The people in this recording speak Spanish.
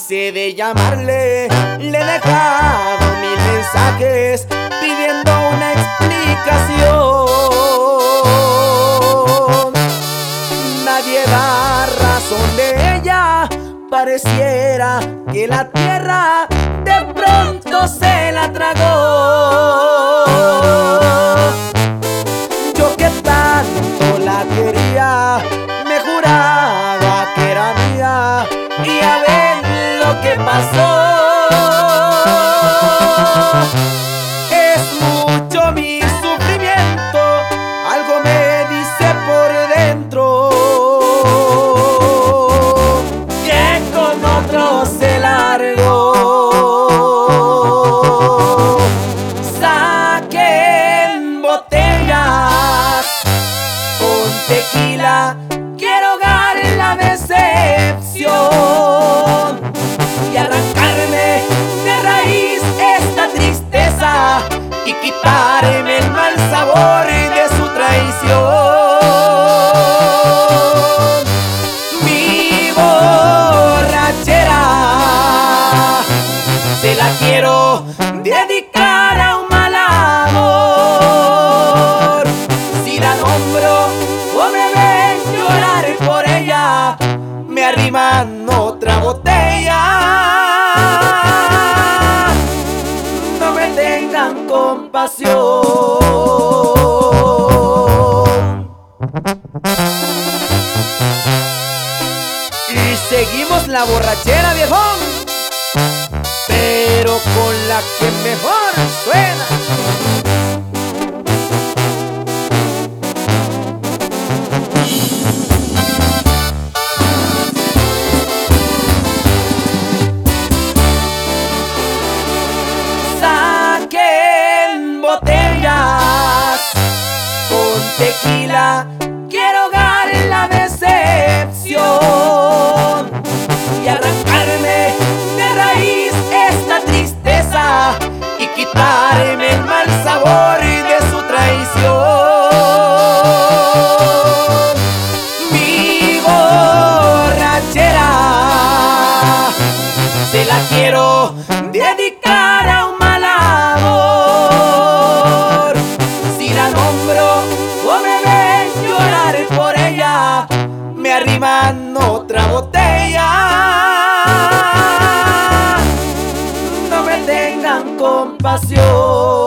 cansé de llamarle, le he dejado mil mensajes pidiendo una explicación. Nadie da razón de ella, pareciera que la tierra de pronto se la tragó. Yo que tanto la quería, me juraba que era mía, y a ver lo que pasó. Es mucho mi sufrimiento, algo me dice por dentro que con otro se largó. Saquen botellas con tequila, quiero ahogar la decepción y arrancarme de raíz esta tristeza y quitarme el mal sabor de su traición. Mi borrachera se la quiero dedicar a un mal amor. Si la nombro o me ven llorar por ella, me arriman otra botella. No me tengan compasión. Y seguimos la borrachera, viejón, pero con la que mejor suena. Saquen botellas con tequila, quiero ahogar la decepción y arrancarme de raíz esta tristeza y quitarme el mal sabor de su traición. Mi borrachera se la quiero dedicar a un mal amor. Si la nombro o me ven llorar por ella, me arriman otra botella. No me tengan compasión.